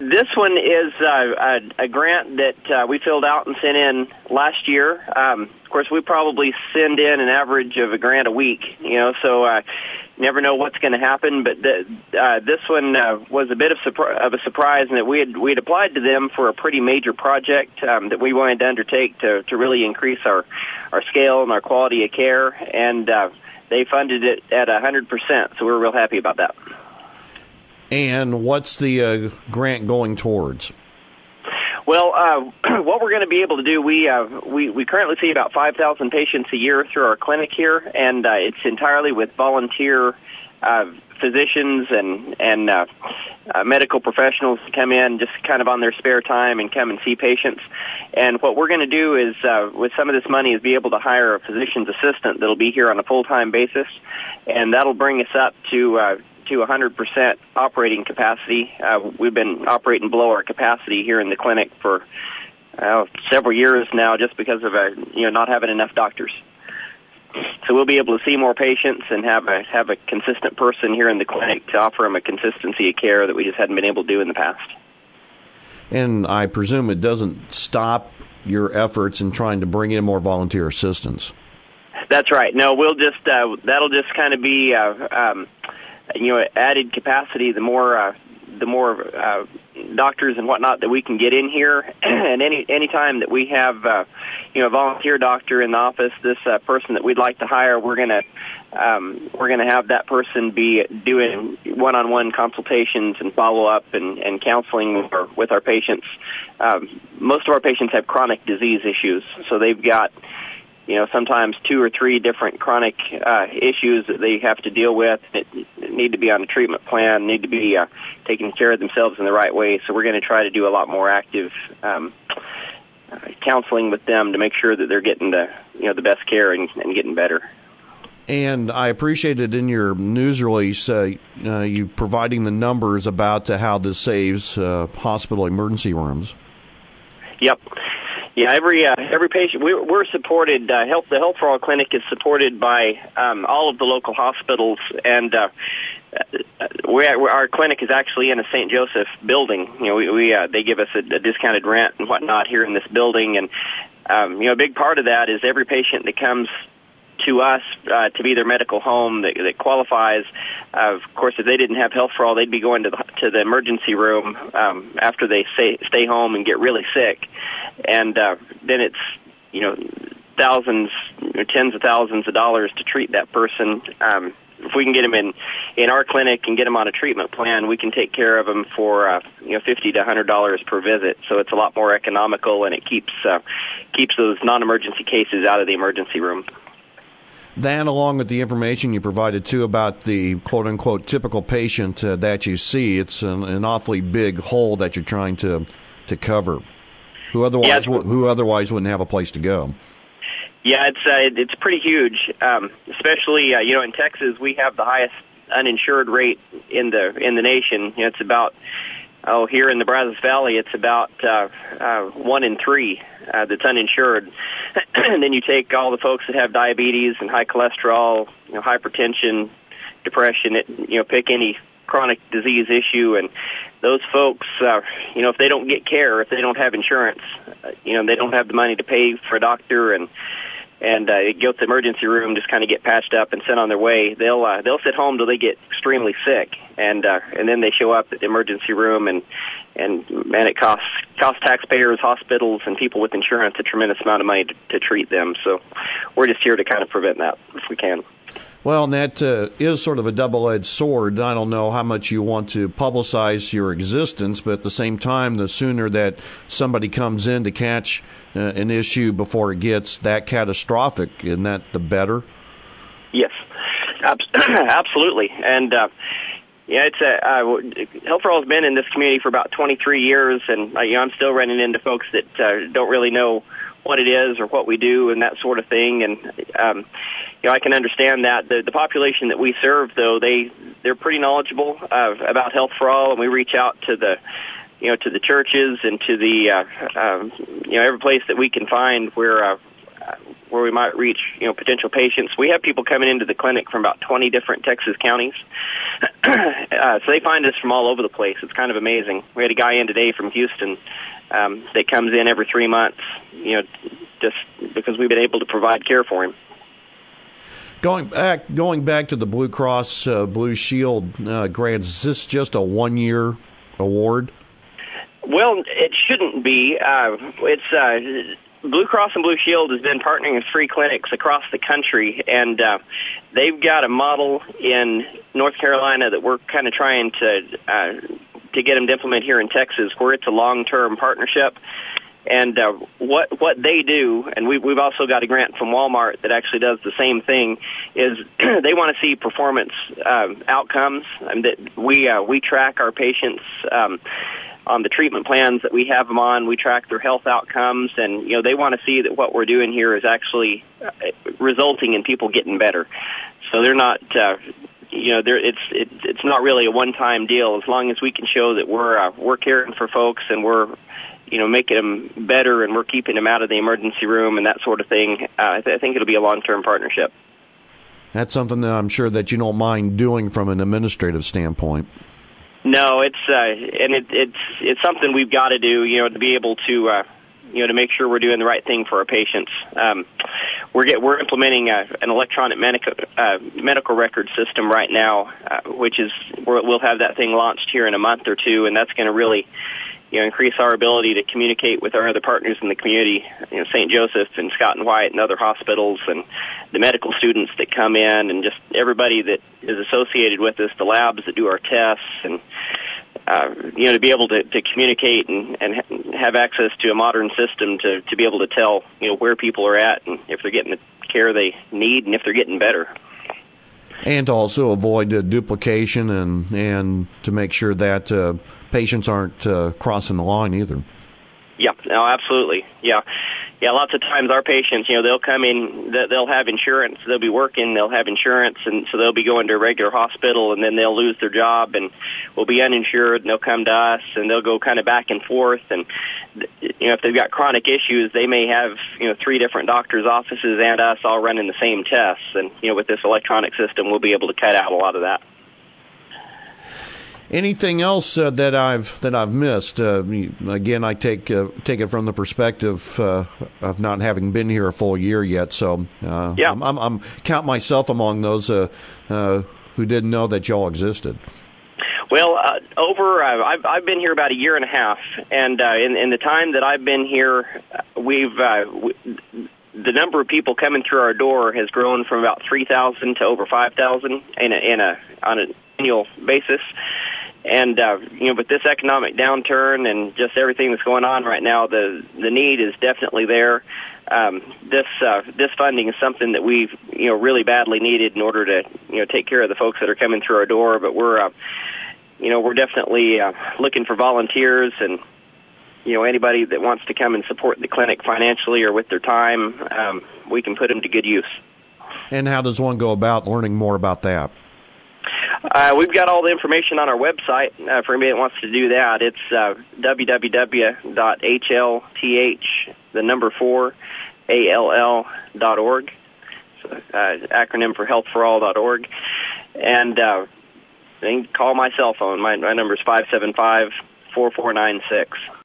This one is a grant that we filled out and sent in last year. Of course, we probably send in an average of a grant a week, so never know what's going to happen. But this one was a bit of a surprise in that we had applied to them for a pretty major project that we wanted to undertake to really increase our scale and our quality of care, and they funded it at 100%, so we're real happy about that. And what's the grant going towards? Well, what we're going to be able to do, we currently see about 5,000 patients a year through our clinic here, and it's entirely with volunteer physicians and medical professionals to come in just kind of on their spare time and come and see patients. And what we're going to do is, with some of this money, is be able to hire a physician's assistant that'll be here on a full-time basis, and that'll bring us up to 100% operating capacity. We've been operating below our capacity here in the clinic for several years now, just because of not having enough doctors. So we'll be able to see more patients and have a consistent person here in the clinic to offer them a consistency of care that we just hadn't been able to do in the past. And I presume it doesn't stop your efforts in trying to bring in more volunteer assistants. That's right. No, we'll just that'll just kind of be added capacity. The more doctors and whatnot that we can get in here, and any time that we have a volunteer doctor in the office, this person that we'd like to hire, we're gonna have that person be doing one-on-one consultations and follow-up and counseling with our patients. Most of our patients have chronic disease issues, so they've got sometimes 2 or 3 different chronic issues that they have to deal with, that need to be on a treatment plan, need to be taking care of themselves in the right way. So we're going to try to do a lot more active counseling with them to make sure that they're getting the best care and getting better. And I appreciated in your news release you providing the numbers about how this saves hospital emergency rooms. Yep. Yeah, every patient we're supported. The Health for All Clinic is supported by all of the local hospitals, and our clinic is actually in a St. Joseph building. They give us a discounted rent and whatnot here in this building, and a big part of that is every patient that comes to us to be their medical home that qualifies. Of course, if they didn't have Health for All, they'd be going to the emergency room after they stay home and get really sick, and then it's thousands, tens of thousands of dollars to treat that person. If we can get them in our clinic and get them on a treatment plan, we can take care of them for $50 to $100 per visit. So it's a lot more economical, and it keeps those non-emergency cases out of the emergency room. That, along with the information you provided, too, about the quote-unquote typical patient that you see, it's an awfully big hole that you're trying to cover, who otherwise wouldn't have a place to go. Yeah, it's pretty huge, especially in Texas. We have the highest uninsured rate in the nation. It's about here in the Brazos Valley, it's about 1 in 3 that's uninsured. And then you take all the folks that have diabetes and high cholesterol, hypertension, depression, pick any chronic disease issue, and those folks, if they don't get care, if they don't have insurance, they don't have the money to pay for a doctor, and go to the emergency room, just kind of get patched up and sent on their way. They'll sit home till they get extremely sick, and then they show up at the emergency room, and it costs taxpayers, hospitals, and people with insurance a tremendous amount of money to treat them. So we're just here to kind of prevent that if we can. Well, and that is sort of a double-edged sword. I don't know how much you want to publicize your existence, but at the same time, the sooner that somebody comes in to catch an issue before it gets that catastrophic, isn't that the better? Yes, absolutely. And Health for All has been in this community for about 23 years, and I'm still running into folks that don't really know what it is or what we do and that sort of thing. And I can understand that. The population that we serve, though, they're pretty knowledgeable about Health for All, and we reach out to the churches and to the every place that we can find where where we might reach, potential patients. We have people coming into the clinic from about 20 different Texas counties. So they find us from all over the place. It's kind of amazing. We had a guy in today from Houston that comes in every 3 months, just because we've been able to provide care for him. Going back to the Blue Cross Blue Shield grant, is this just a 1-year award? Well, it shouldn't be. It's Blue Cross and Blue Shield has been partnering with free clinics across the country, and they've got a model in North Carolina that we're kind of trying to get them to implement here in Texas, where it's a long-term partnership. And what they do, and we've also got a grant from Walmart that actually does the same thing, is they want to see performance outcomes. And that we track our patients on the treatment plans that we have them on. We track their health outcomes, and they want to see that what we're doing here is actually resulting in people getting better. So they're not. It's not really a one-time deal. As long as we can show that we're caring for folks and we're making them better and we're keeping them out of the emergency room and that sort of thing, I think it'll be a long-term partnership. That's something that I'm sure that you don't mind doing from an administrative standpoint. No, it's something we've got to do, to be able to to make sure we're doing the right thing for our patients. We're implementing an electronic medical record system right now, we'll have that thing launched here in a month or two, and that's going to really increase our ability to communicate with our other partners in the community, St. Joseph and Scott and White and other hospitals, and the medical students that come in, and just everybody that is associated with us, the labs that do our tests, and to be able to communicate and have access to a modern system to be able to tell where people are at and if they're getting the care they need and if they're getting better. And to also avoid duplication and to make sure that patients aren't crossing the line either. Yeah, no, absolutely. Yeah, lots of times our patients, they'll come in, they'll have insurance, they'll be working, they'll have insurance, and so they'll be going to a regular hospital, and then they'll lose their job and will be uninsured, and they'll come to us, and they'll go kind of back and forth, and if they've got chronic issues, they may have 3 different doctors' offices and us all running the same tests, and with this electronic system, we'll be able to cut out a lot of that. Anything else that I've missed? Again, I take it from the perspective of not having been here a full year yet. So I'm count myself among those who didn't know that y'all existed. Well, I've been here about a year and a half, and in the time that I've been here, the number of people coming through our door has grown from about 3,000 to over 5,000 on an annual basis. And with this economic downturn and just everything that's going on right now, the need is definitely there. This funding is something that we've really badly needed in order to take care of the folks that are coming through our door. But we're definitely looking for volunteers and anybody that wants to come and support the clinic financially or with their time. We can put them to good use. And how does one go about learning more about that? We've got all the information on our website for anybody that wants to do that. It's www.hlth4all.org. So, acronym for healthforall.org. And you can call my cell phone. My number is 575-4496.